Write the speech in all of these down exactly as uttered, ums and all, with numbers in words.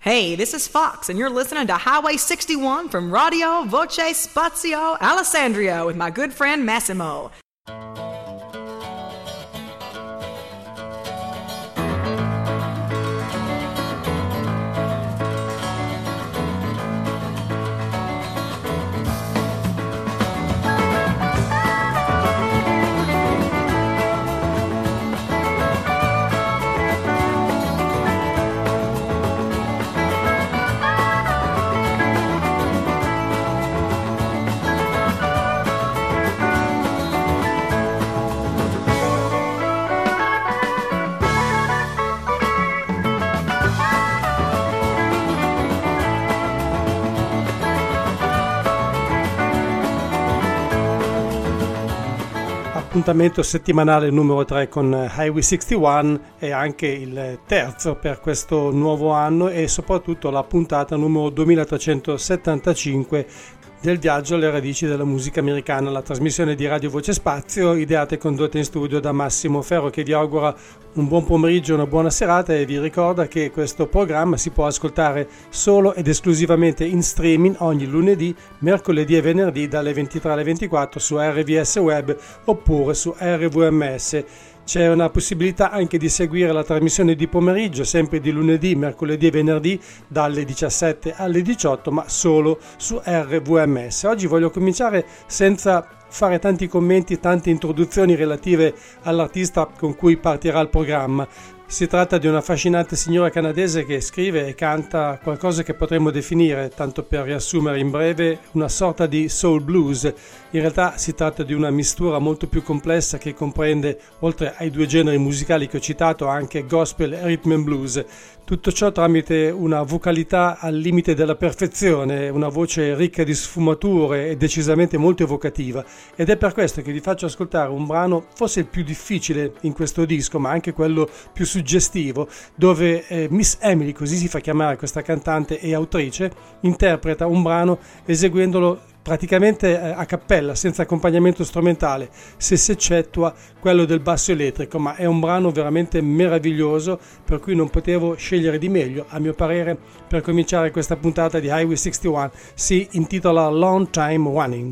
Hey, this is Fox, and you're listening to Highway sixty-one from Radio Voce Spazio Alessandria with my good friend Massimo. Appuntamento settimanale numero tre con Highway sessantuno è anche il terzo per questo nuovo anno e soprattutto la puntata numero duemilatrecentosettantacinque del viaggio alle radici della musica americana, la trasmissione di Radio Voce Spazio ideata e condotta in studio da Massimo Ferro, che vi augura un buon pomeriggio, una buona serata e vi ricorda che questo programma si può ascoltare solo ed esclusivamente in streaming ogni lunedì, mercoledì e venerdì dalle ventitré alle ventiquattro su R V S Web oppure su R V M S. C'è una possibilità anche di seguire la trasmissione di pomeriggio, sempre di lunedì, mercoledì e venerdì dalle diciassette alle diciotto, ma solo su R V M S. Oggi voglio cominciare senza fare tanti commenti, tante introduzioni relative all'artista con cui partirà il programma. Si tratta di una affascinante signora canadese che scrive e canta qualcosa che potremmo definire, tanto per riassumere in breve, una sorta di soul blues. In realtà si tratta di una mistura molto più complessa che comprende, oltre ai due generi musicali che ho citato, anche gospel e rhythm and blues. Tutto ciò tramite una vocalità al limite della perfezione, una voce ricca di sfumature e decisamente molto evocativa. Ed è per questo che vi faccio ascoltare un brano, forse il più difficile in questo disco, ma anche quello più suggestivo, dove eh, Miss Emily, così si fa chiamare questa cantante e autrice, interpreta un brano eseguendolo praticamente a cappella, senza accompagnamento strumentale, se si eccettua quello del basso elettrico, ma è un brano veramente meraviglioso, per cui non potevo scegliere di meglio, a mio parere, per cominciare questa puntata di Highway sessantuno. Si intitola Long Time Running.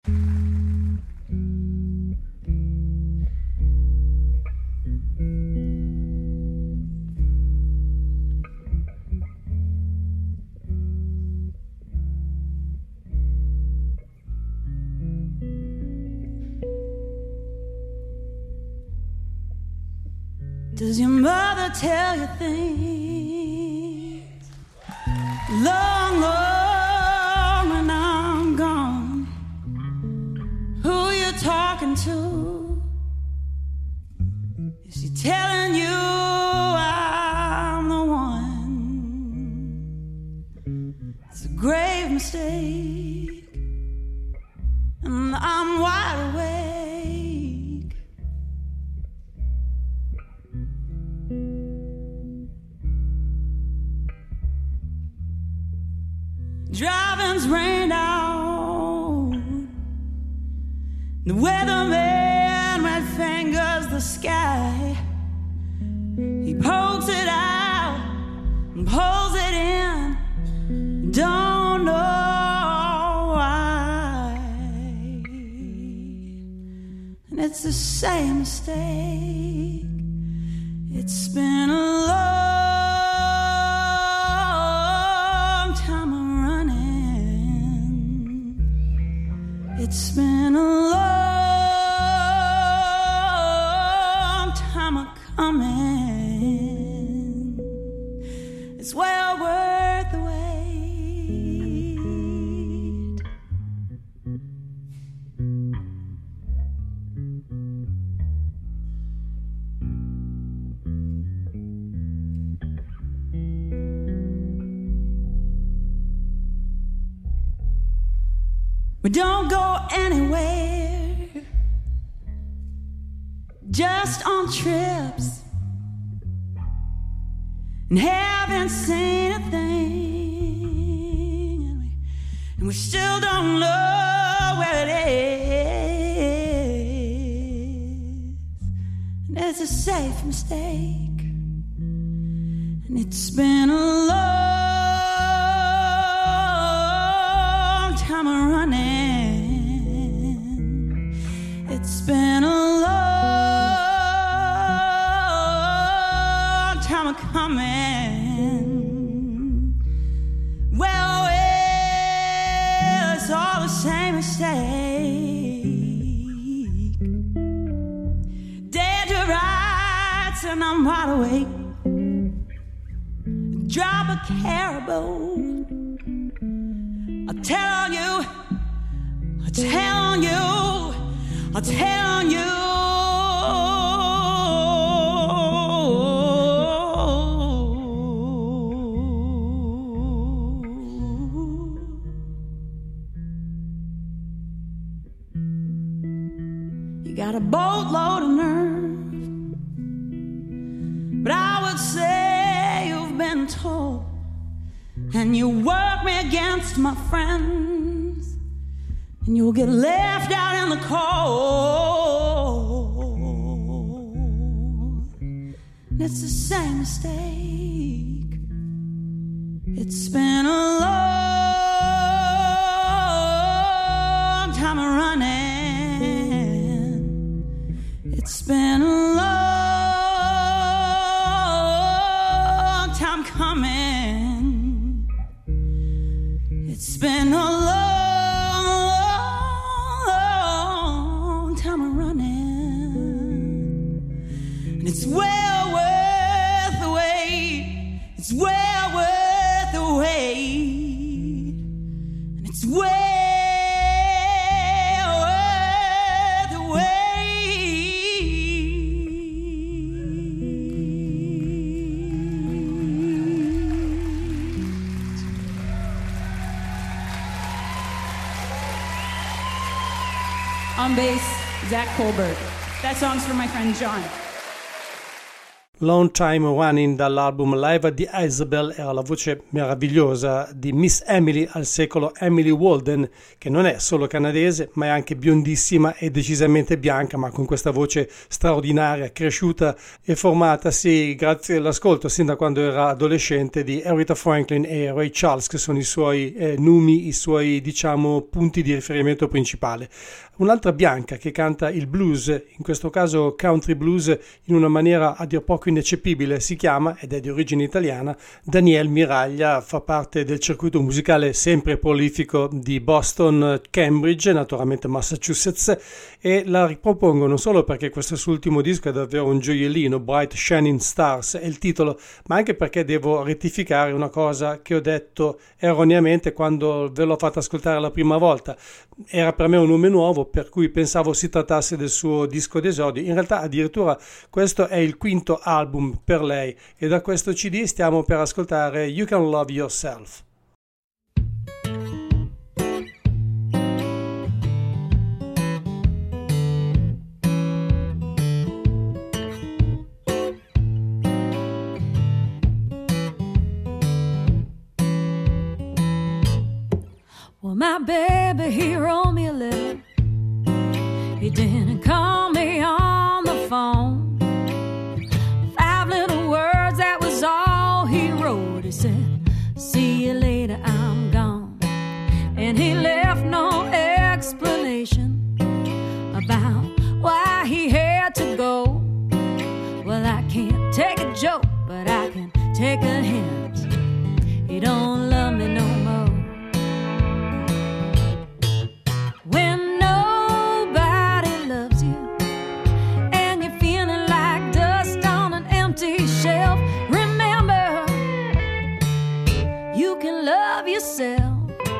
Does your mother tell you things long, long when I'm gone? Who you talking to? Is she telling you I'm the one? It's a grave mistake, and I'm wide awake. Driving's rained out. The weatherman red fingers the sky. He pokes it out and pulls it in. Don't know why. And it's the same mistake. It's been a long It's been a long time a coming. It's well worth the wait. We don't go anywhere, just on trips, and haven't seen a thing, and we, and we still don't know where it is. And it's a safe mistake, and it's been a long Well, well, it's all the same mistake. Dead to rights and I'm wide awake. Drop a caribou. I tell you, I tell you, I tell you. You got a boatload of nerve, but I would say you've been told, and you work me against my friends, and you'll get left out in the cold. And it's the same mistake. It's been a long time running. It's been a long time coming. It's been a long, long time running. And it's well worth the wait. It's well worth the wait. And it's well worth the wait. On bass, Zach Colbert. That song's for my friend John. Long Time Running dall'album Live at the Isabel era la voce meravigliosa di Miss Emily al secolo Emily Walden, che non è solo canadese ma è anche biondissima e decisamente bianca, ma con questa voce straordinaria, cresciuta e formatasi grazie all'ascolto sin da quando era adolescente di Aretha Franklin e Ray Charles, che sono i suoi eh, numi, i suoi diciamo punti di riferimento principale. Un'altra bianca che canta il blues, in questo caso country blues, in una maniera a dir poco ineccepibile, si chiama, ed è di origine italiana, Danielle Miraglia. Fa parte del circuito musicale sempre prolifico di Boston, Cambridge, naturalmente Massachusetts, e la ripropongo non solo perché questo suo ultimo disco è davvero un gioiellino, Bright Shining Stars è il titolo, ma anche perché devo rettificare una cosa che ho detto erroneamente quando ve l'ho fatta ascoltare la prima volta. Era per me un nome nuovo, per cui pensavo si trattasse del suo disco d'esordio. In realtà addirittura questo è il quinto album per lei, e da questo C D stiamo per ascoltare You Can Love Yourself. Well, my baby, he wrote me a letter. He didn't call me on the phone. Five little words, that was all he wrote. He said, see you later, I'm gone. And he left no explanation about why he had to go. Well, I can't take a joke, but I can take a hint. He don't love me no more. When nobody loves you and you're feeling like dust on an empty shelf, remember, you can love yourself.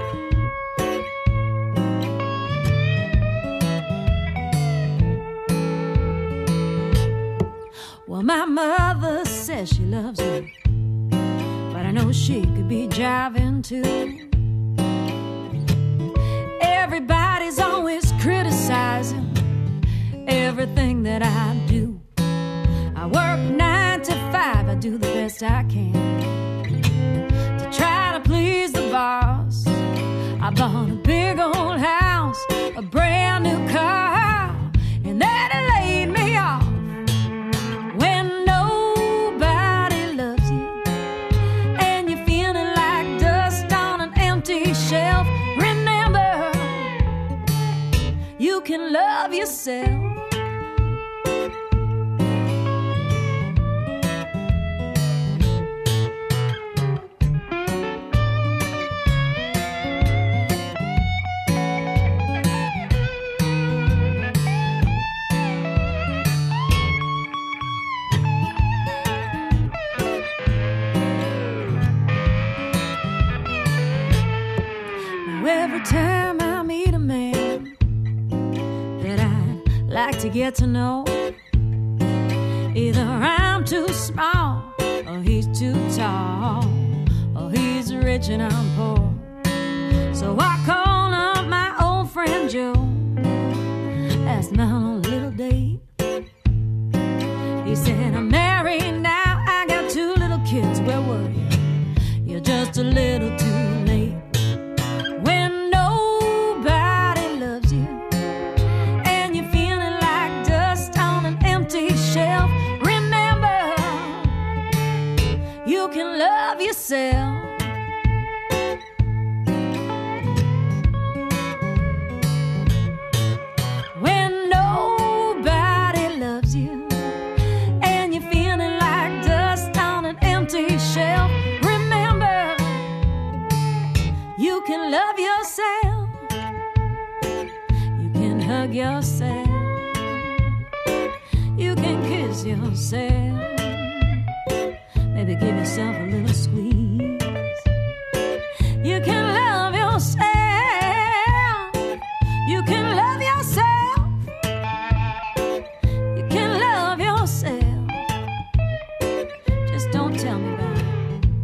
Well, my mother says she loves me, but I know she could be jiving too. Everybody's always criticizing everything that I do. I work nine to five, I do the best I can to try to please the boss. I bought a big old house, a brand new car, and that laid me off. When nobody loves you and you're feeling like dust on an empty shelf, remember, you can love yourself. time I meet a man that I'd like to get to know, either I'm too small or he's too tall, or he's rich and I'm poor. So I call up my old friend Joe, asked him out on a little date. He said, I'm married now, I got two little kids. Where were you? You're just a little too late. When nobody loves you and you're feeling like dust on an empty shelf, remember, you can love yourself. When nobody loves you and you're feeling like dust on an empty shelf, remember, you can love yourself. You can hug yourself. You can kiss yourself. Maybe give yourself a little squeeze. You can love yourself. You can love yourself. You can love yourself. Just don't tell me about it.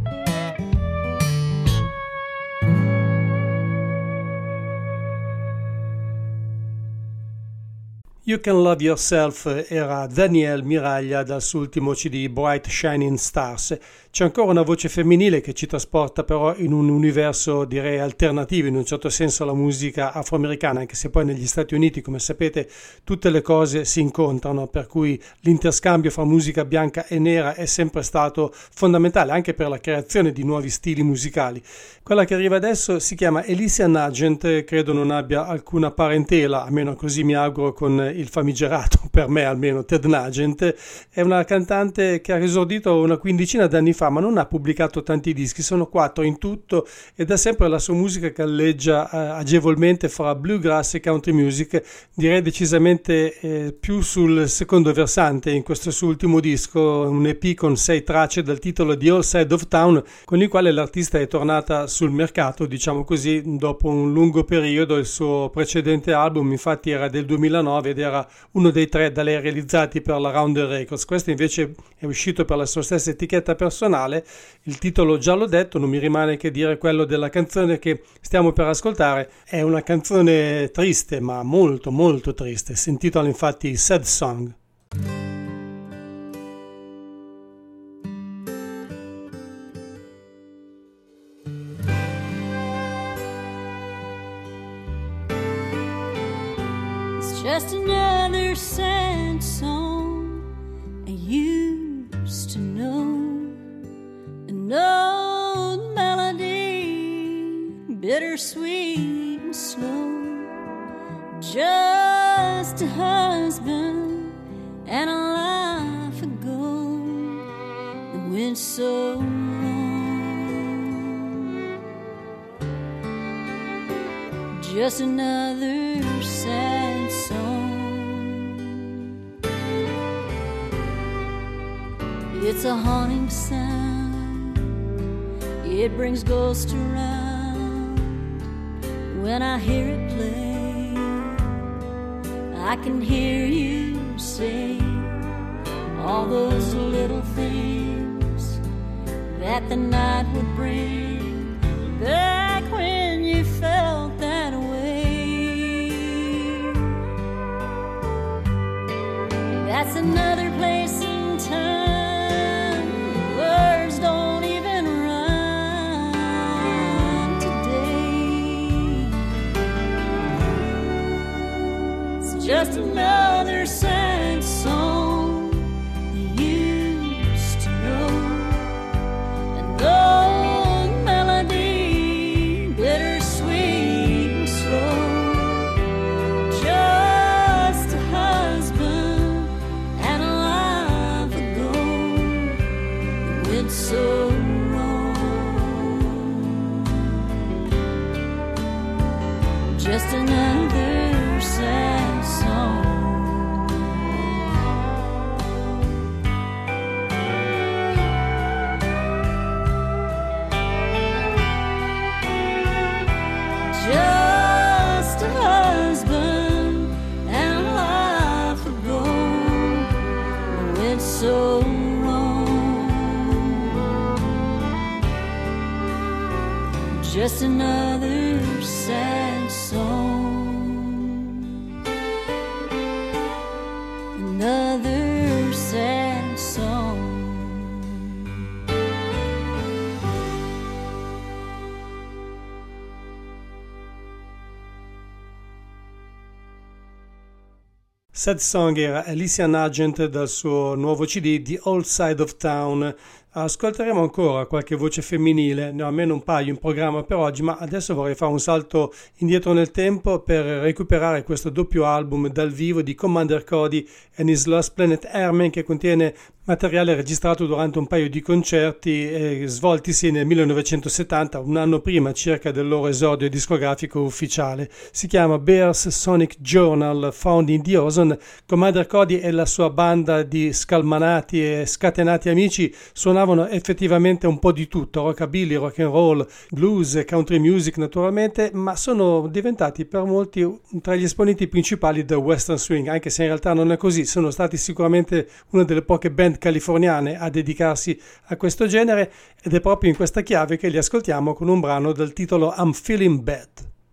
You Can Love Yourself era Danielle Miraglia dal suo ultimo C D Bright Shining Stars. C'è ancora una voce femminile che ci trasporta però in un universo direi alternativo in un certo senso alla musica afroamericana, anche se poi negli Stati Uniti, come sapete, tutte le cose si incontrano, per cui l'interscambio fra musica bianca e nera è sempre stato fondamentale anche per la creazione di nuovi stili musicali. Quella che arriva adesso si chiama Alicia Nugent, credo non abbia alcuna parentela, almeno così mi auguro, con il famigerato, per me almeno, Ted Nugent. È una cantante che ha esordito una quindicina d'anni fa, ma non ha pubblicato tanti dischi, sono quattro in tutto, ed è sempre la sua musica galleggia eh, agevolmente fra bluegrass e country music, direi decisamente eh, più sul secondo versante in questo suo ultimo disco, un E P con sei tracce dal titolo The All Side of Town, con il quale l'artista è tornata sul mercato, diciamo così, dopo un lungo periodo. Il suo precedente album infatti era del duemilanove ed era uno dei tre da lei realizzati per la Rounder Records. Questo invece è uscito per la sua stessa etichetta personale. Il titolo già l'ho detto, non mi rimane che dire quello della canzone che stiamo per ascoltare. È una canzone triste, ma molto molto triste. Si intitola infatti Sad Song. Just another sad song I used to know, an old melody, bittersweet and slow. Just a husband and a life ago that went so wrong. Just another sad song. It's a haunting sound, it brings ghosts around. When I hear it play, I can hear you say all those little things that the night would bring back when you felt that way. That's another place in time. Words don't even rhyme today. It's just another sad song I used to know, an old melody, bittersweet and slow. Just a husband and a life ago that went so wrong. Just another sad song. so wrong. Just another sad song, another sad song. Sad Song era Alicia Nugent dal suo nuovo C D The Old Side of Town. Ascolteremo ancora qualche voce femminile, ne ho almeno un paio in programma per oggi, ma adesso vorrei fare un salto indietro nel tempo per recuperare questo doppio album dal vivo di Commander Cody and His Lost Planet Airmen, che contiene materiale registrato durante un paio di concerti eh, svoltisi nel millenovecentosettanta, un anno prima circa del loro esordio discografico ufficiale. Si chiama Bears Sonic Journal Found in the Ozone. Commander Cody e la sua banda di scalmanati e scatenati amici suonavano effettivamente un po' di tutto, rockabilly, rock and roll, blues e country music naturalmente, ma sono diventati per molti tra gli esponenti principali del western swing, anche se in realtà non è così. Sono stati sicuramente una delle poche band californiane a dedicarsi a questo genere, ed è proprio in questa chiave che li ascoltiamo con un brano dal titolo I'm Feeling Bad.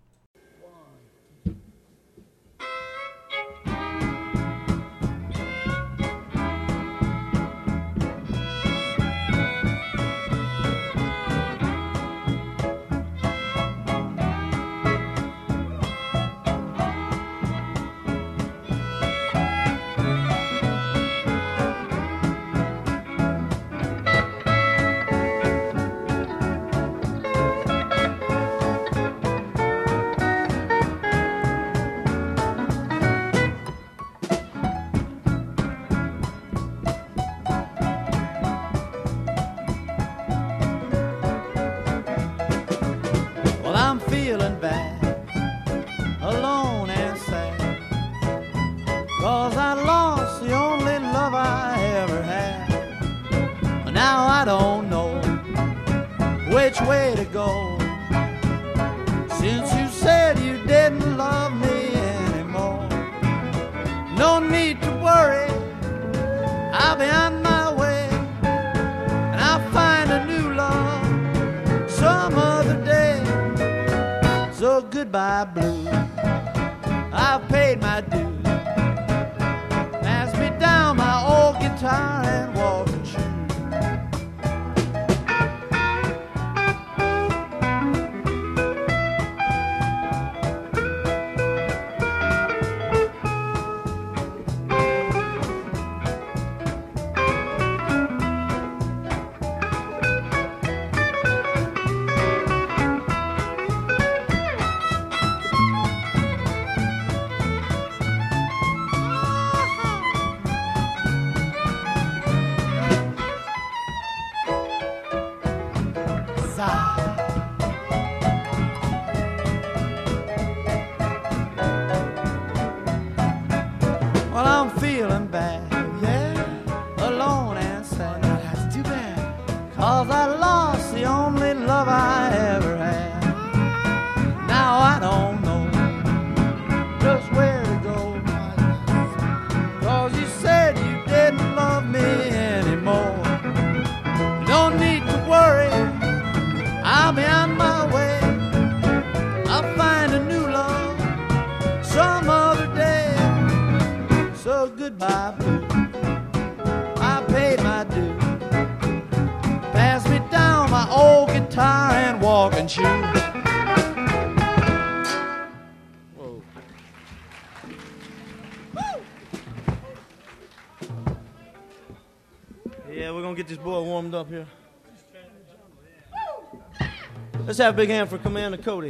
Which way to go, since you said you didn't love me anymore. No need to worry, I'll be on my way, and I'll find a new love some other day. So goodbye blue, I've paid my dues. Pass me down my old guitar and walking shoes. Well, I'm feeling bad, yeah, alone and sad. That's too bad, 'cause I lost the only love I ever had. Now I don't know just where to go, 'cause you said you didn't love me anymore. Don't need to worry, I'll be on my way. I'll find a new love some other day. So goodbye blue, I paid my due. Pass me down my old guitar and walking shoe. Whoa. Yeah, we're gonna get this boy warmed up here. Let's have a big hand for Commander Cody.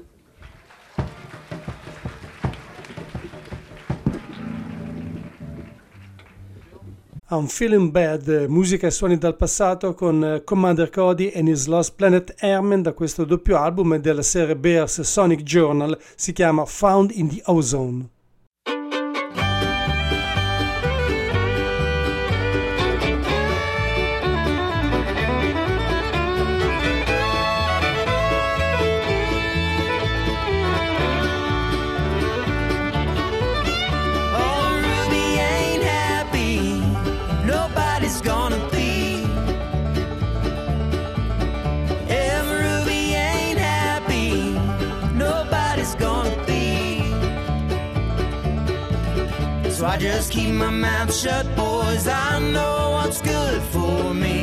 I'm Feeling Bad, musica e suoni dal passato con Commander Cody and His Lost Planet Airmen da questo doppio album della serie Bears Sonic Journal, si chiama Found in the Ozone. Nobody I just keep my mouth shut, boys. I know what's good for me.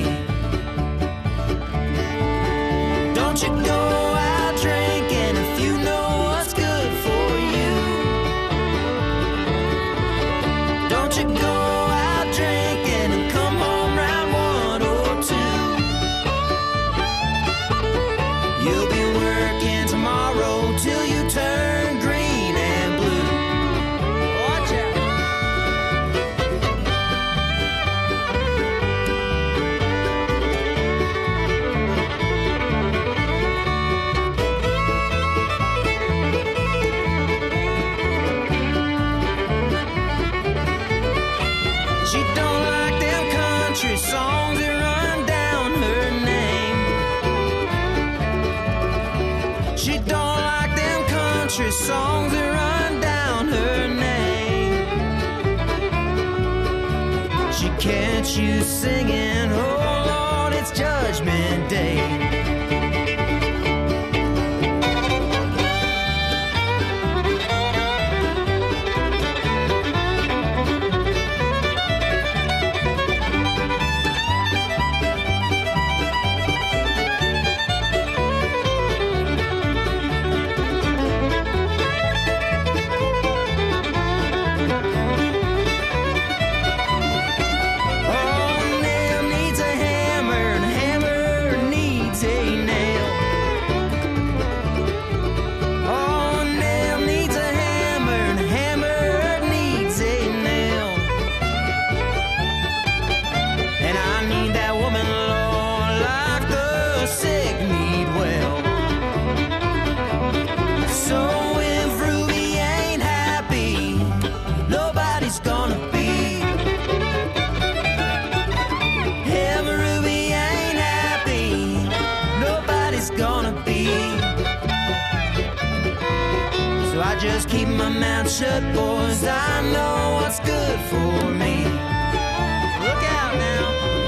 Don't you go out drinking if you know what's good for you. Don't you go out drinking and come home round one or two. You'll be working tomorrow till you turn green and blue. Watch out. She don't like them country songs that run down her name. She don't like them country songs that run down her name. She catch you singing, oh Lord, it's Judgment Day. Oh, nail needs a hammer, and hammer needs a nail. Oh, nail needs a hammer, and hammer needs a nail. And I need that woman, Lord, like the sick need well. So if Ruby ain't happy, nobody's gonna be. If Ruby ain't happy, nobody's gonna be. So I just keep my mouth shut, boys. I know what's good for me. Look out now.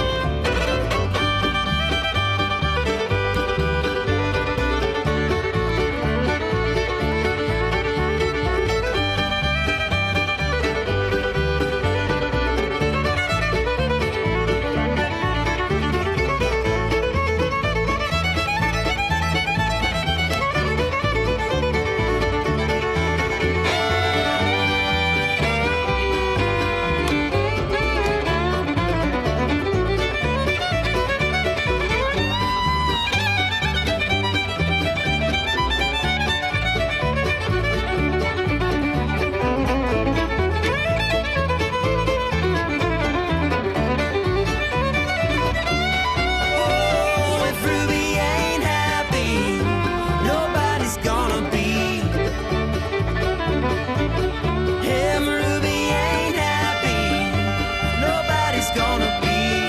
Oh, if Ruby ain't happy, nobody's gonna be. If Ruby ain't happy, nobody's gonna be.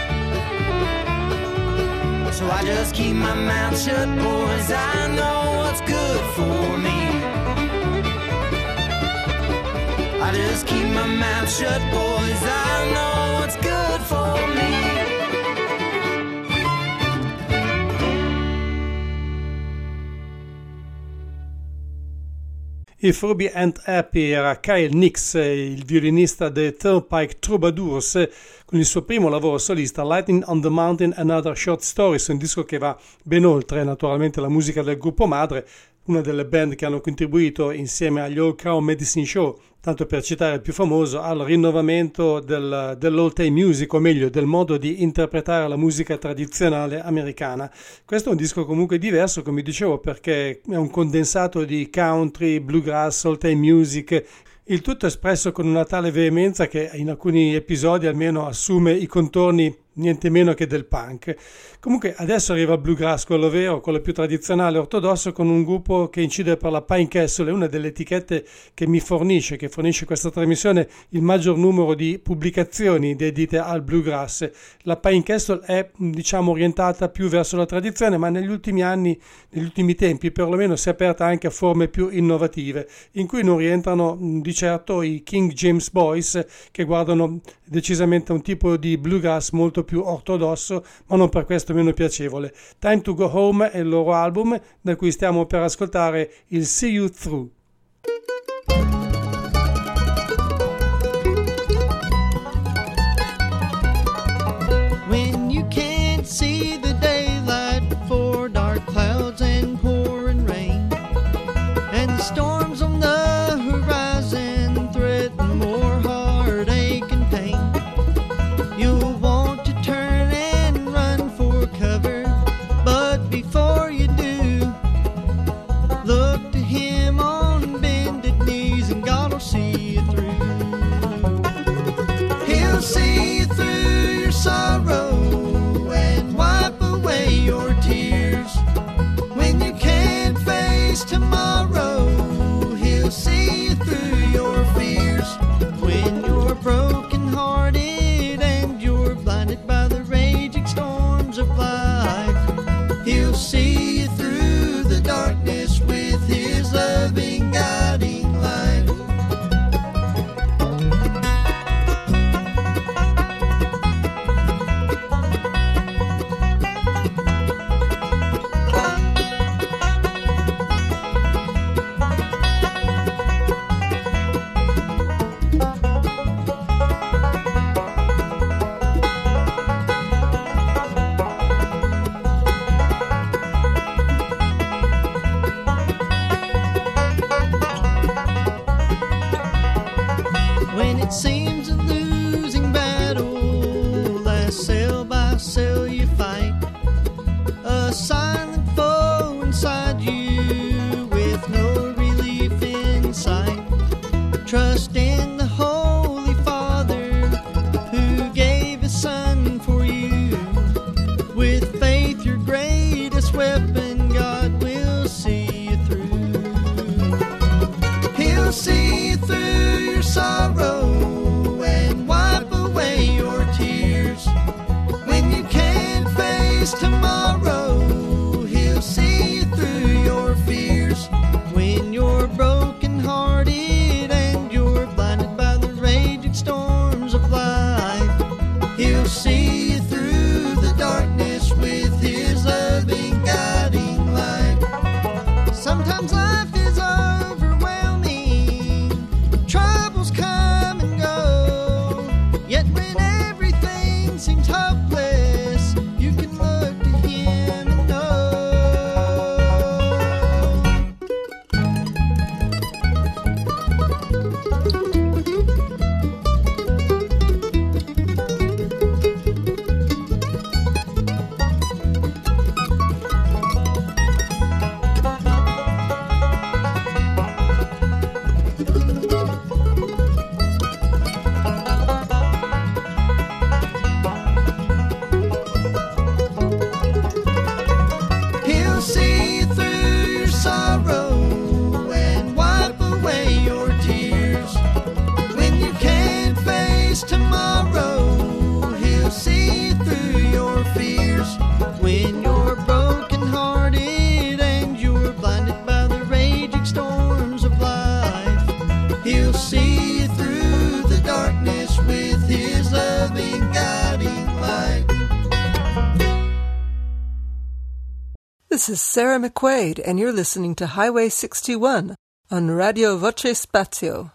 So I just keep my mouth shut, boys. I know what's good for me. I just keep my mouth shut, boys. I know what's good for me. If Ruby Ain't Happy era Kyle Nix, il violinista dei Turnpike Troubadours, con il suo primo lavoro solista Lightning on the Mountain and Other Short Stories, un disco che va ben oltre naturalmente la musica del gruppo madre, una delle band che hanno contribuito insieme agli All Crown Medicine Show, tanto per citare il più famoso, al rinnovamento del, dell'old time music, o meglio del modo di interpretare la musica tradizionale americana. Questo è un disco comunque diverso, come dicevo, perché è un condensato di country, bluegrass, old time music, il tutto espresso con una tale veemenza che in alcuni episodi almeno assume i contorni niente meno che del punk. Comunque adesso arriva il bluegrass, quello vero, quello più tradizionale ortodosso, con un gruppo che incide per la Pine Castle, è una delle etichette che mi fornisce, che fornisce questa trasmissione il maggior numero di pubblicazioni dedite al bluegrass. La Pine Castle è, diciamo, orientata più verso la tradizione, ma negli ultimi anni, negli ultimi tempi perlomeno, si è aperta anche a forme più innovative, in cui non rientrano di certo i King James Boys, che guardano decisamente un tipo di bluegrass molto più ortodosso, ma non per questo meno piacevole. Time to Go Home è il loro album, da cui stiamo per ascoltare il See You Through. He'll see you through the darkness with his loving guiding light. When it seems a losing battle, last cell by cell you fight, a silent foe inside you with no relief in sight. Trust in the Holy Father who gave his Son for you. With faith your greatest weapon, God will see you through. He'll see you through your sorrow and wipe away your tears. When you can't face tomorrow, he'll see you through your fears. When you're broken-hearted and you're blinded by the raging storms of life, he'll see you through the darkness with his loving guiding light. Sometimes life is overwhelming, troubles come and go, yet when everything seems hopeless, you can look to him and know. He'll see you through your sorrow and wipe away your tears. When you can't face tomorrow, he'll see you through your fears. When you're broken-hearted and you're blinded by the raging storms of life, he'll see you through the darkness with his loving guiding light. This is Sarah McQuaid, and you're listening to Highway sixty-one on Radio Voce Spazio.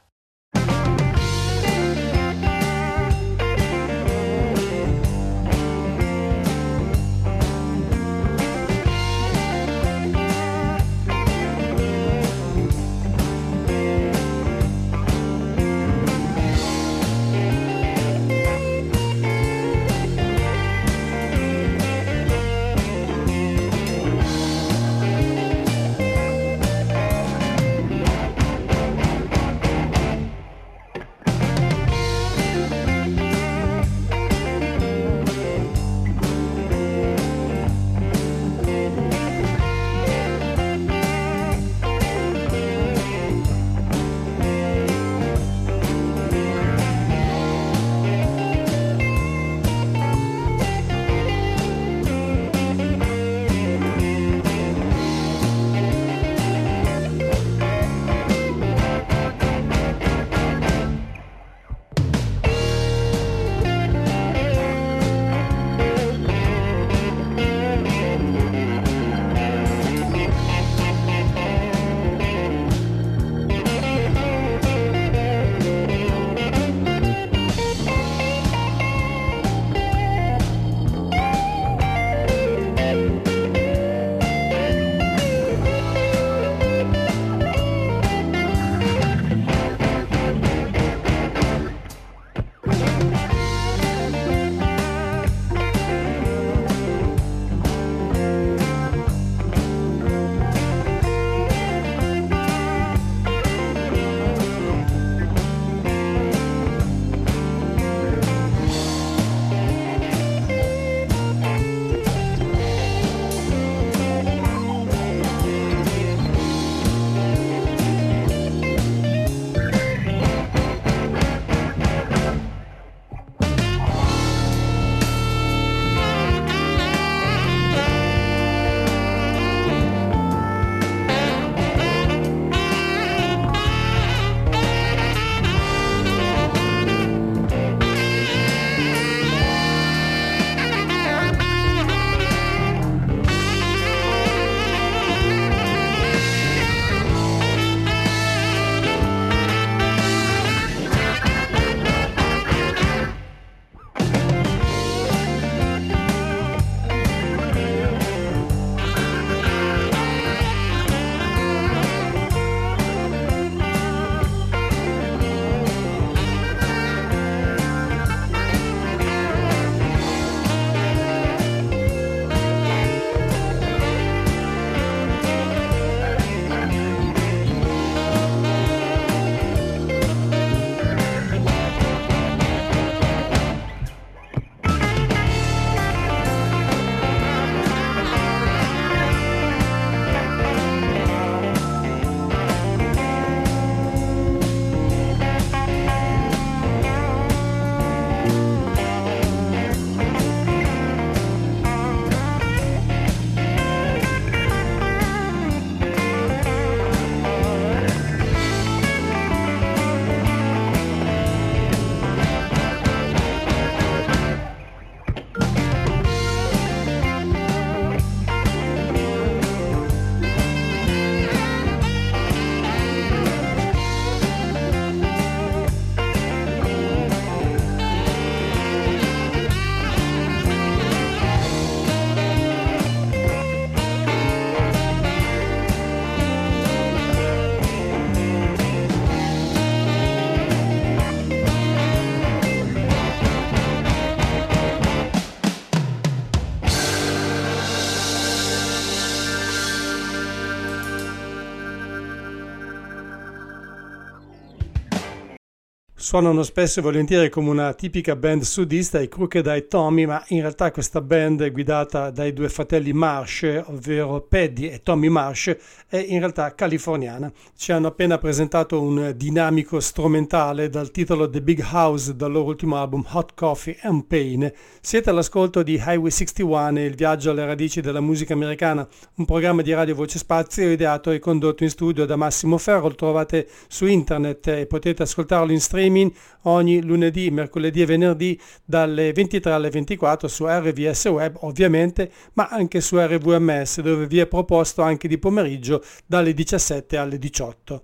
Suonano spesso e volentieri come una tipica band sudista, i Crooked Eye Tommy, ma in realtà questa band è guidata dai due fratelli Marsh, ovvero Paddy e Tommy Marsh, è in realtà californiana. Ci hanno appena presentato un dinamico strumentale dal titolo The Big House dal loro ultimo album Hot Coffee and Pain. Siete all'ascolto di Highway sessantuno e il viaggio alle radici della musica americana, un programma di Radio Voce Spazio ideato e condotto in studio da Massimo Ferro. Lo trovate su internet e potete ascoltarlo in streaming ogni lunedì, mercoledì e venerdì dalle ventitré alle ventiquattro su R V S Web ovviamente, ma anche su R V M S, dove vi è proposto anche di pomeriggio dalle diciassette alle diciotto.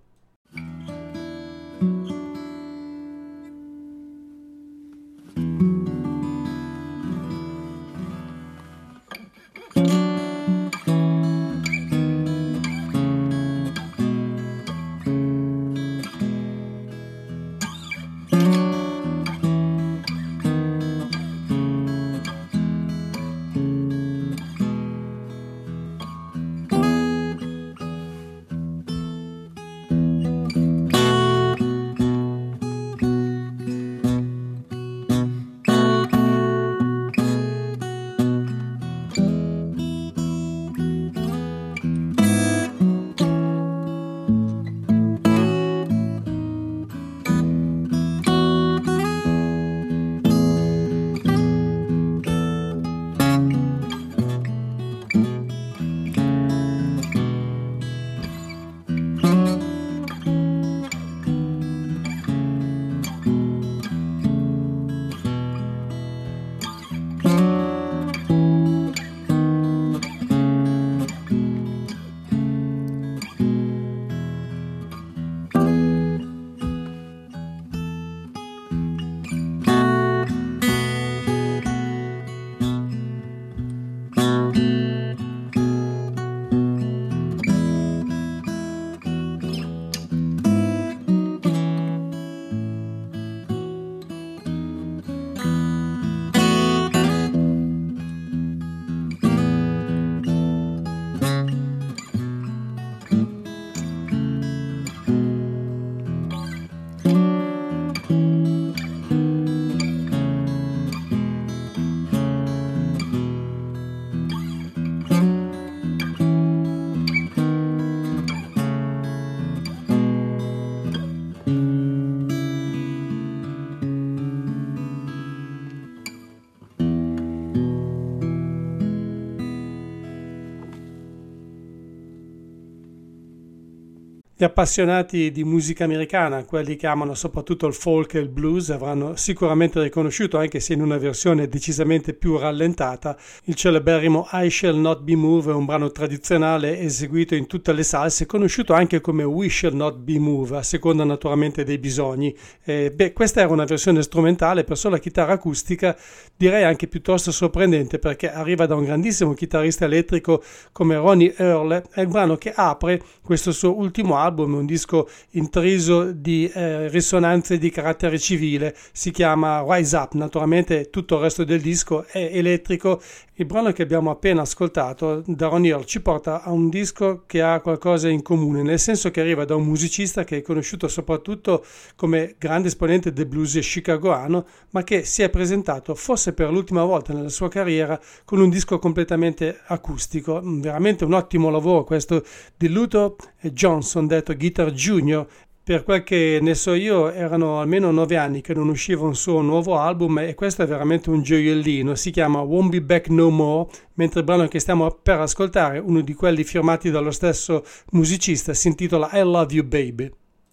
Gli appassionati di musica americana, quelli che amano soprattutto il folk e il blues, avranno sicuramente riconosciuto, anche se in una versione decisamente più rallentata, il celeberrimo I Shall Not Be Moved, un brano tradizionale eseguito in tutte le salse, conosciuto anche come We Shall Not Be Moved, a seconda naturalmente dei bisogni. Eh, beh, questa era una versione strumentale per sola chitarra acustica, direi anche piuttosto sorprendente, perché arriva da un grandissimo chitarrista elettrico come Ronnie Earl. È il brano che apre questo suo ultimo album, un disco intriso di eh, risonanze di carattere civile, si chiama Rise Up. Naturalmente tutto il resto del disco è elettrico. Il brano che abbiamo appena ascoltato da Ronnie Earl ci porta a un disco che ha qualcosa in comune, nel senso che arriva da un musicista che è conosciuto soprattutto come grande esponente del blues chicagoano, ma che si è presentato forse per l'ultima volta nella sua carriera con un disco completamente acustico. Veramente un ottimo lavoro questo di Luther Johnson, detto Guitar Junior. Per quel che ne so io erano almeno nove anni che non usciva un suo nuovo album, e questo è veramente un gioiellino. Si chiama Won't Be Back No More, mentre il brano che stiamo per ascoltare, uno di quelli firmati dallo stesso musicista, si intitola I Love You Baby.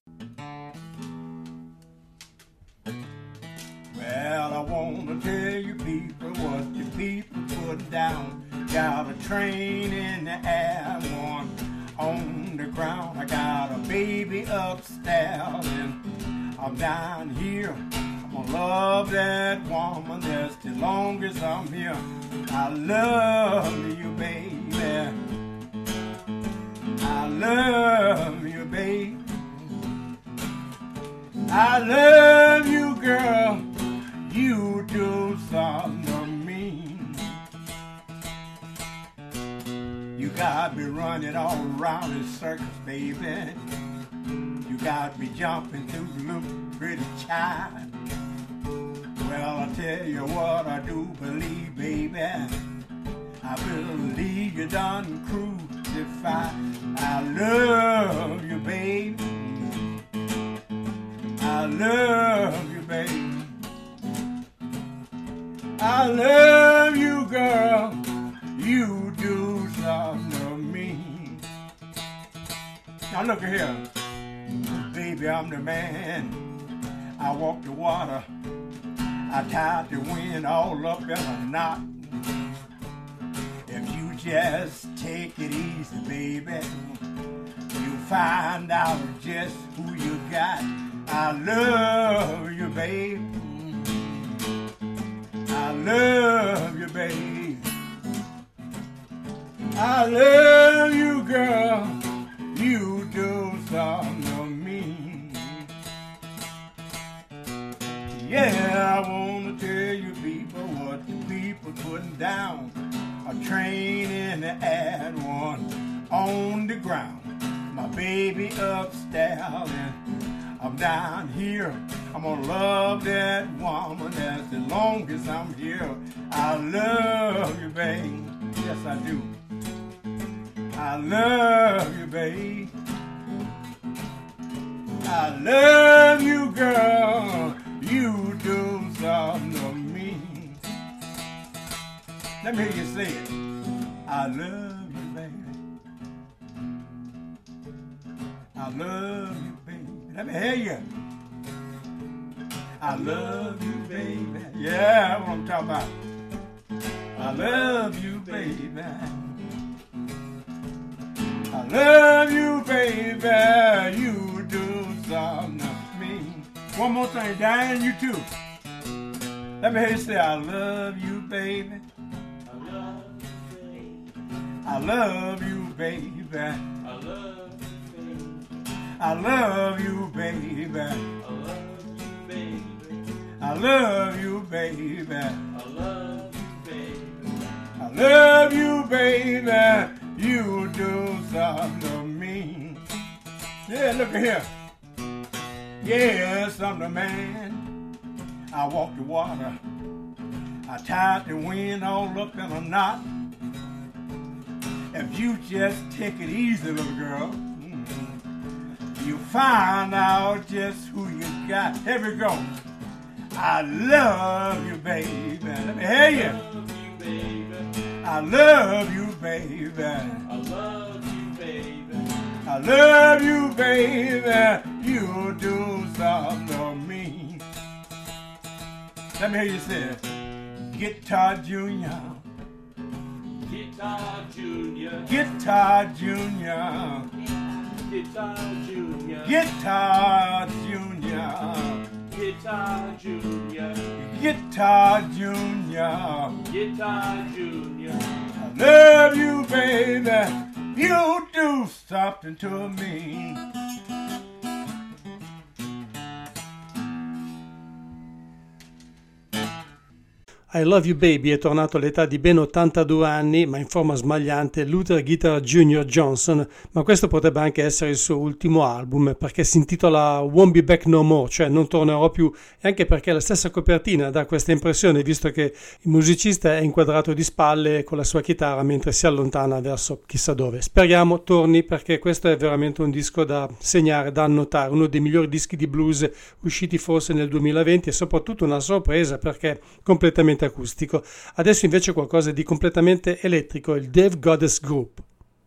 Well, I wanna tell you people what you people put down. Got a train in the air, one on the ground. I got a baby upstairs and I'm down here. I'm gonna love that woman just as long as I'm here. I love you, baby. I love you, baby. I love you, girl. You do something mean. You got me running all around this circus, baby. You got me jumping through the loop, pretty child. Well, I tell you what I do believe, baby. I believe you done crucified. I love you, baby. I love you, baby. I love you, girl. You do something to me. Now look at here. Baby, I'm the man. I walk the water. I tied the wind all up in a knot. If you just take it easy, baby, you find out just who you got. I love you, baby. I love you, baby. I love you, girl. You do something to me. Yeah, I wanna tell you people what the people putting down. A train in the air, one on the ground. My baby upstairs and I'm down here. I'm gonna love that woman as long as I'm here. I love you, babe. Yes, I do. I love you, babe. I love you, girl. You do something to me. Let me hear you say it. I love you, baby. I love you, baby. Let me hear you. I love you, baby. Yeah, that's what I'm talking about. I love you, baby. I love you, baby. You do something to me. One more thing, Diane, you too. Let me hear you say, I love you, baby. I love you, baby. I love you, baby. I love you, baby. I love you, baby. I love you, baby. I love you, baby. You do something to me. Yeah, look at here. Yes, I'm the man. I walk the water. I tied the wind all up in a knot. If you just take it easy, little girl, mm-hmm, you find out just who you got. Here we go. I love you, baby. Let me hear you. I love you, baby. I love you, baby. I love you, baby. You do something to me. Let me hear you say it. Guitar Junior. Guitar Junior. Guitar Junior. Guitar Junior. Guitar Junior. Guitar Junior. Guitar Junior. Guitar Junior. I love you, baby. You do something to me. I Love You Baby è tornato all'età di ben ottantadue anni, ma in forma smagliante, Luther Guitar Junior Johnson, ma questo potrebbe anche essere il suo ultimo album, perché si intitola Won't Be Back No More, cioè non tornerò più, e anche perché la stessa copertina dà questa impressione, visto che il musicista è inquadrato di spalle con la sua chitarra mentre si allontana verso chissà dove. Speriamo torni, perché questo è veramente un disco da segnare, da annotare, uno dei migliori dischi di blues usciti forse nel duemilaventi, e soprattutto una sorpresa perché è completamente acustico. Adesso invece qualcosa di completamente elettrico, il Dave Goddess Group.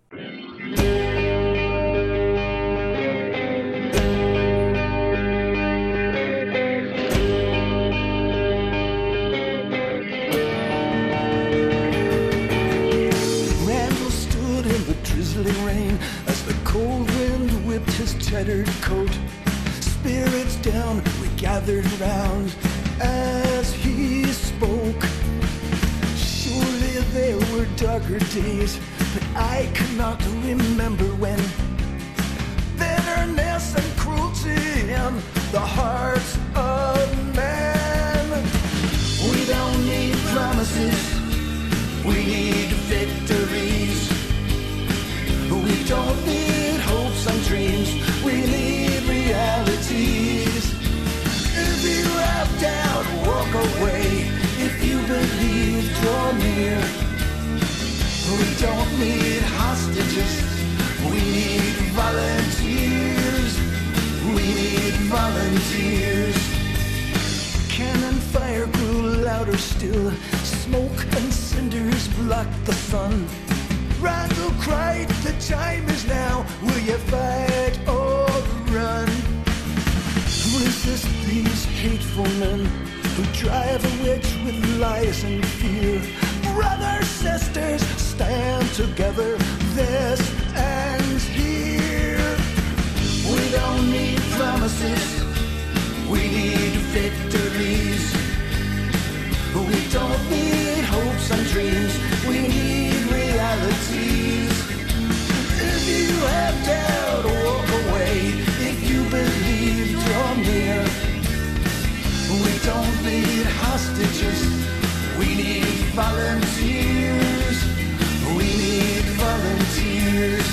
Randall stood in the drizzling rain as the cold wind whipped his tattered coat. Spirits down, we gathered round as he spoke. Surely there were darker days, but I cannot remember when. Bitterness and cruelty in the hearts of man. We don't need promises, we need victories. We don't need hopes and dreams, we need reality. volunteers. Cannon fire grew louder still. Smoke and cinders blocked the sun. Randall cried, the time is now. Will you fight or run? Resist these hateful men who drive a wedge with lies and fear. Brothers, sisters, stand together. This ends here. We don't need promises. We need victories. We don't need hopes and dreams. We need realities. If you have doubt, walk away. If you believe, draw near. We don't need hostages. We need volunteers. We need volunteers.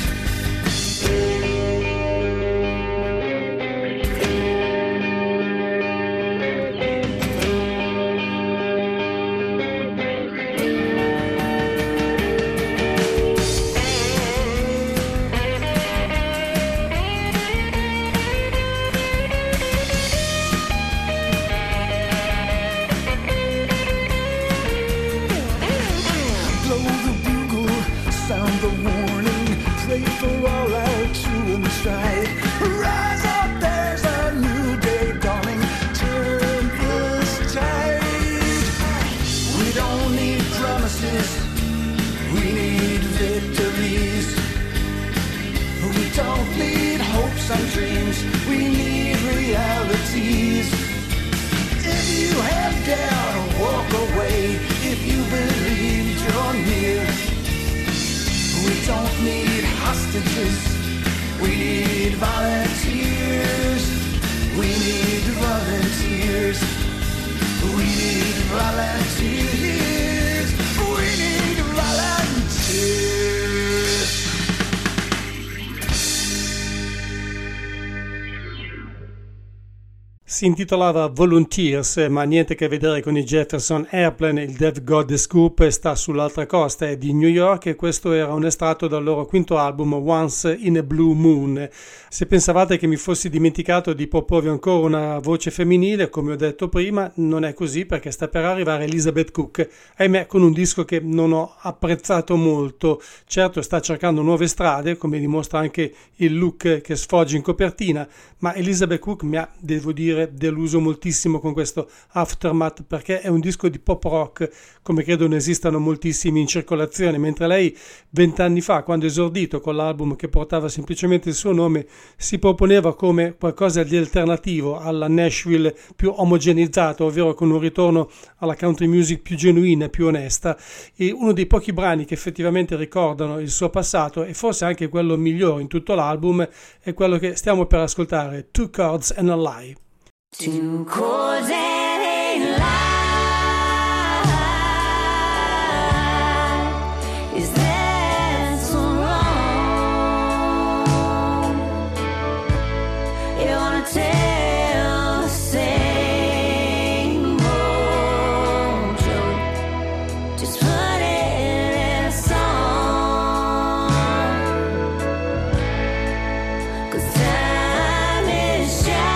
Rise up, there's a new day dawning. Turn this tide. We don't need promises. We need victories. We don't need hopes and dreams. We need realities. If you have doubt, walk away. If you believe, draw near. We don't need hostages. We need volunteers. We need volunteers. We need volunteers. We need volunteers. Si intitolava Volunteers, ma niente a che vedere con i Jefferson Airplane. Il They've Got the Scoop sta sull'altra costa, è di New York, e questo era un estratto dal loro quinto album Once in a Blue Moon. Se pensavate che mi fossi dimenticato di proporvi ancora una voce femminile, come ho detto prima, non è così, perché sta per arrivare Elizabeth Cook, ahimè con un disco che non ho apprezzato molto. Certo, sta cercando nuove strade, come dimostra anche il look che sfoggia in copertina, ma Elizabeth Cook mi ha, devo dire, deluso moltissimo con questo Aftermath, perché è un disco di pop rock come credo ne esistano moltissimi in circolazione, mentre lei vent'anni fa, quando esordito con l'album che portava semplicemente il suo nome, si proponeva come qualcosa di alternativo alla Nashville più omogeneizzata, ovvero con un ritorno alla country music più genuina, più onesta. E uno dei pochi brani che effettivamente ricordano il suo passato, e forse anche quello migliore in tutto l'album, è quello che stiamo per ascoltare, Two Chords and a Lie. Two chords and a lie. Is that so wrong? You wanna tell the same old joke? Just put it in a song. 'Cause time is shine.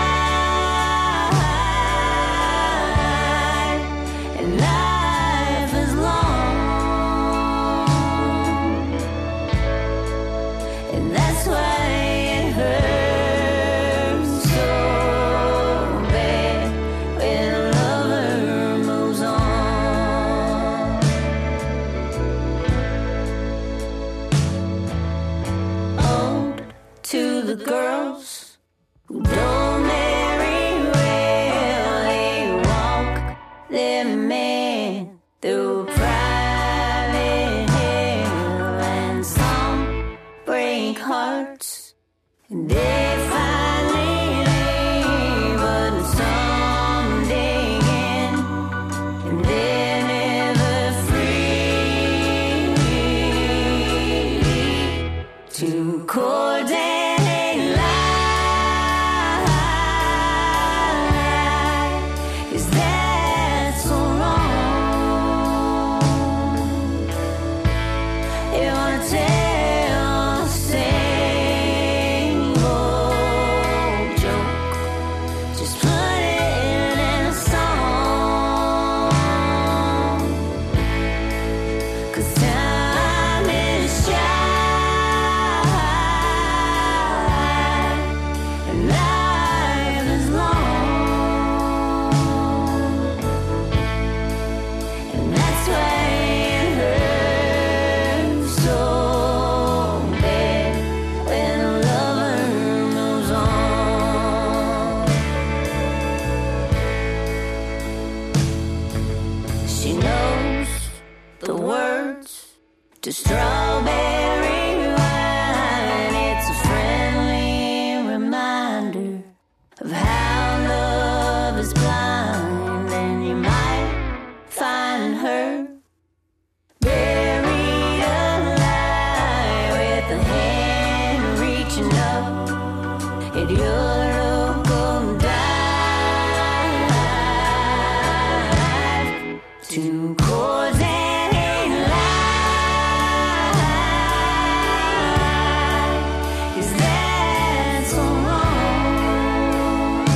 The girls who don't marry well, they walk their men through private hell, and some break hearts and they finally leave, but some dig in and they're never free. Two chords and just with your local dive. Two chords and a lie. Is that so wrong?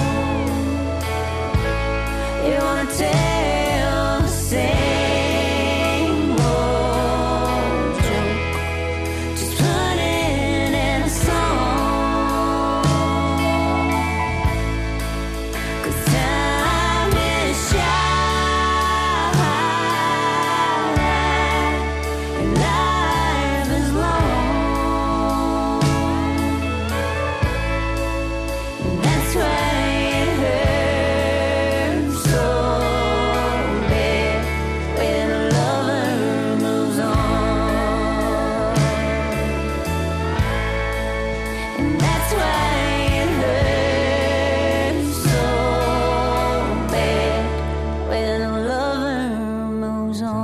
You wanna tell the same old joke, just put it in a song. 'Cause time is short and life is long. And that's why it hurts so bad when a lover moves on. And that's why it hurts so bad when a lover moves on.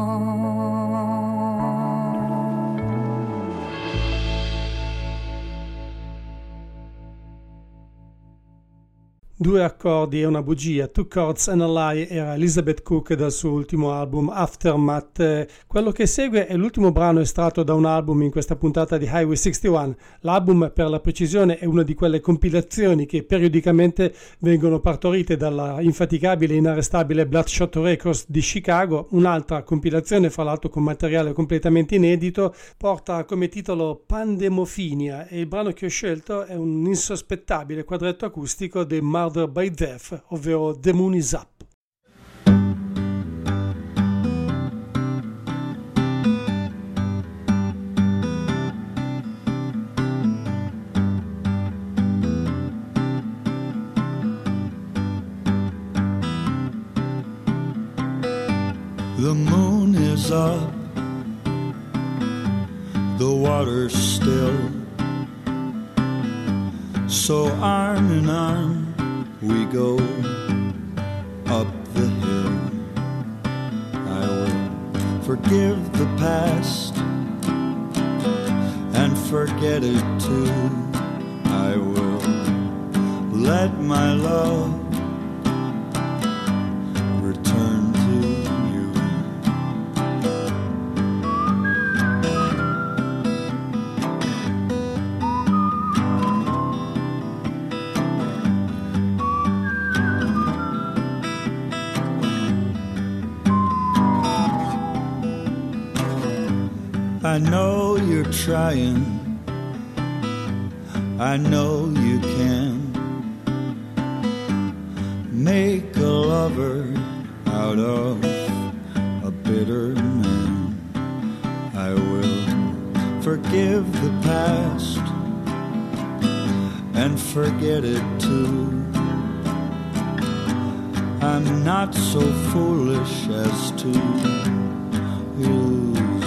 Due accordi e una bugia, Two Chords and a Lie era Elizabeth Cook dal suo ultimo album Aftermath. Eh, Quello che segue è l'ultimo brano estratto da un album in questa puntata di Highway sessantuno. L'album, per la precisione, è una di quelle compilazioni che periodicamente vengono partorite dalla infaticabile e inarrestabile Bloodshot Records di Chicago. Un'altra compilazione, fra l'altro con materiale completamente inedito, porta come titolo Pandemofinia e il brano che ho scelto è un insospettabile quadretto acustico dei Murder by Death, ovvero The Moon Is Up. The moon is up, the water's still, so arm in arm we go up the hill. I will forgive the past and forget it too. I will let my love return to you. I know you're trying, I know you can make a lover out of a bitter man. I will forgive the past and forget it too. I'm not so foolish as to lose.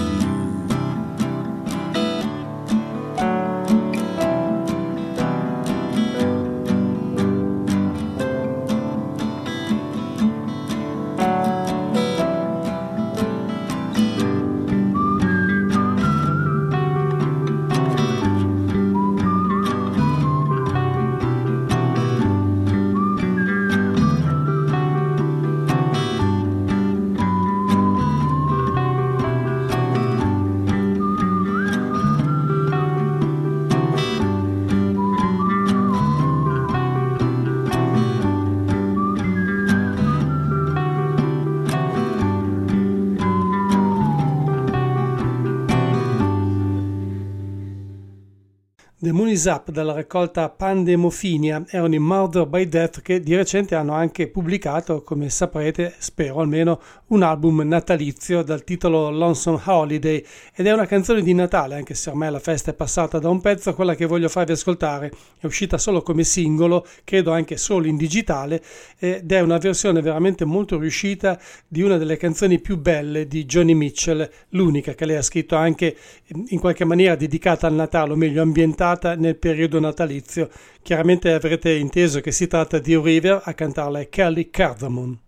The Moon Is Up dalla raccolta Pandemofinia erano i Murder by Death, che di recente hanno anche pubblicato, come saprete, spero almeno, un album natalizio dal titolo Lonesome Holiday, ed è una canzone di Natale, anche se ormai la festa è passata da un pezzo. Quella che voglio farvi ascoltare è uscita solo come singolo, credo anche solo in digitale, ed è una versione veramente molto riuscita di una delle canzoni più belle di Joni Mitchell, l'unica che lei ha scritto anche in qualche maniera dedicata al Natale, o meglio ambientata nel periodo natalizio. Chiaramente avrete inteso che si tratta di River, a cantarla è Kelly Cardamon.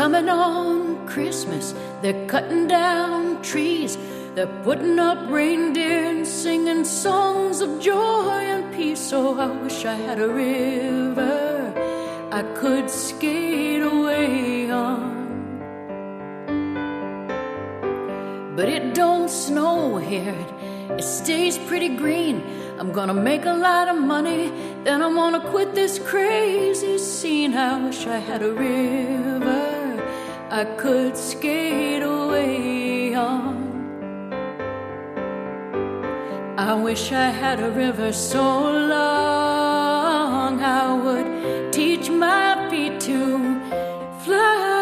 coming on Christmas. They're cutting down trees. They're putting up reindeer and singing songs of joy and peace. Oh, I wish I had a river I could skate away on. But it don't snow here, it, it stays pretty green. I'm gonna make a lot of money, then I'm gonna quit this crazy scene. I wish I had a river I could skate away on. I wish I had a river so long I would teach my feet to fly.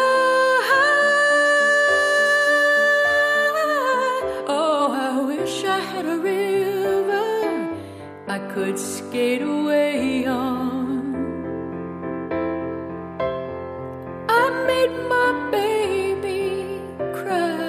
Oh, I wish I had a river I could skate away on. I made my baby cry.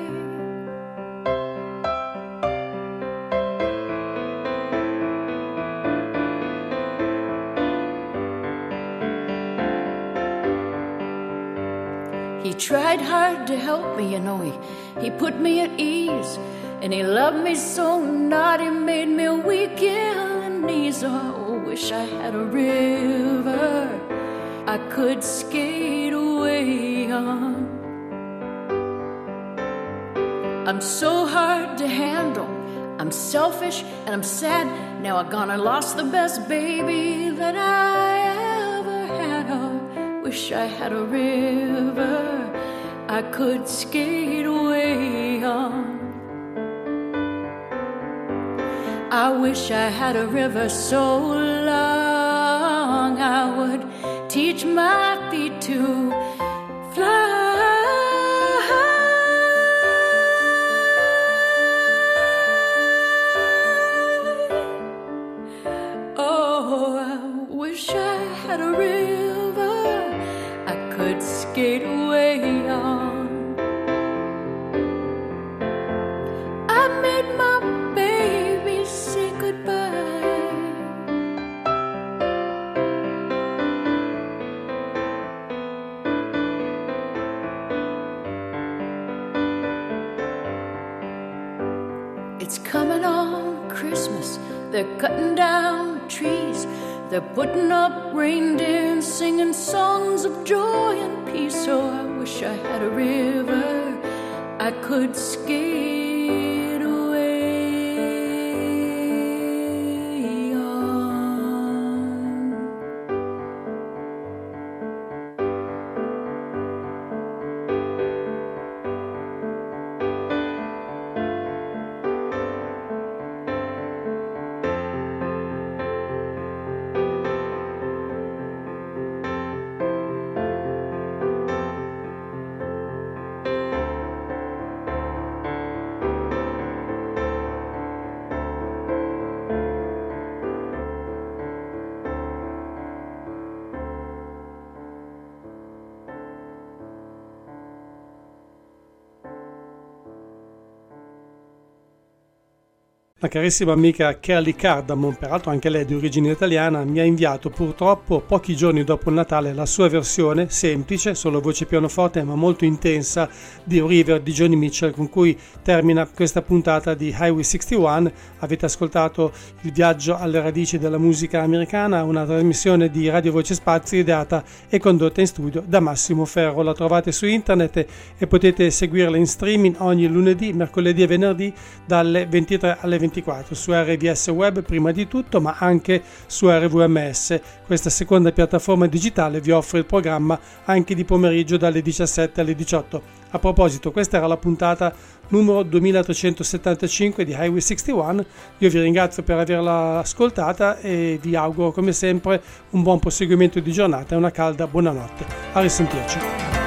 He tried hard to help me, you know, he, he put me at ease. And he loved me so not, he made me weak in the knees. Oh, I wish I had a river I could skate away on. I'm so hard to handle, I'm selfish and I'm sad. Now I gone and lost the best baby that I ever had. Oh, wish I had a river I could skate away on. I wish I had a river so long I would teach my feet to fly. Oh, I wish I had a river I could skate away on. I made my baby say goodbye. It's coming on Christmas. They're cutting down trees. They're putting up reindeer and singing songs of joy and peace. Oh, I wish I had a river I could skate away on. La carissima amica Kelly Cardamon, peraltro anche lei di origine italiana, mi ha inviato purtroppo pochi giorni dopo il Natale la sua versione semplice, solo voce pianoforte ma molto intensa, di River di Joni Mitchell, con cui termina questa puntata di Highway sessantuno. Avete ascoltato il viaggio alle radici della musica americana, una trasmissione di Radio Voce Spazio ideata e condotta in studio da Massimo Ferro. La trovate su internet e potete seguirla in streaming ogni lunedì, mercoledì e venerdì dalle ventitré alle ventiquattro su R V S Web prima di tutto, ma anche su R V M S. Questa seconda piattaforma digitale vi offre il programma anche di pomeriggio dalle diciassette alle diciotto. A proposito, questa era la puntata numero duemilatrecentosettantacinque di Highway sessantuno. Io vi ringrazio per averla ascoltata e vi auguro come sempre un buon proseguimento di giornata e una calda buonanotte. A risentirci.